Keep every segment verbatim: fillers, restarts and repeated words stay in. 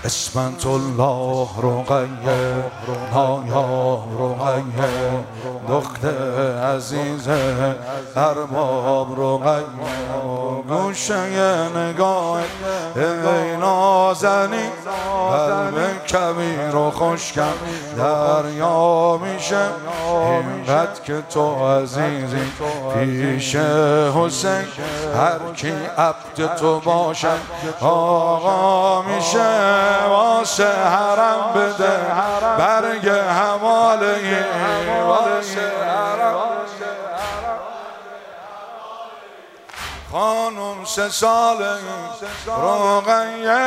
اسمت الله رقیه نایا رقیه دختر عزیز ارباب رقیه گوشه نگاه ای نازنی قلب کبیر و خوشکم دریا میشه اینقدر که تو عزیزی پیش حسین هر کی عبد تو باشه آقا میشه واسه حرم بده برگ حواله واسه حرم خانم سه ساله رقیه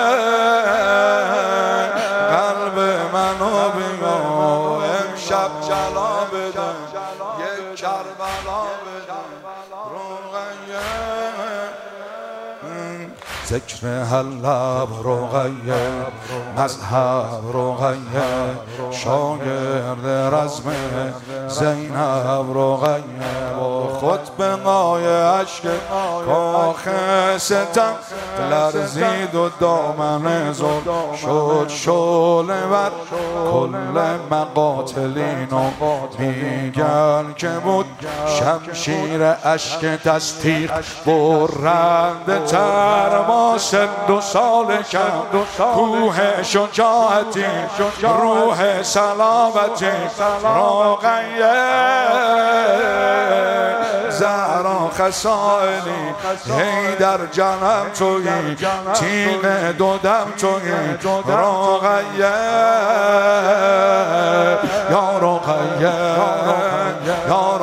قلب منو بگو امشب جلا بده یک کربلا بده رقیه ذکر حلب رقیه مذهب رقیه شاگرد رزم زینب رقیه با خطبه‌های اشک کاخ ستم لرزید و دامن زل شد شعله ور کل مقاتلینو میگن که بود شمشیر اشک دستیق برنده تر ما سن دو سال کم کوه شجاعتی روح سلامتی رقیه زهرا خسائلی هی در جنم تویی تیغ دو دم تویی رقیه یا رقیه یا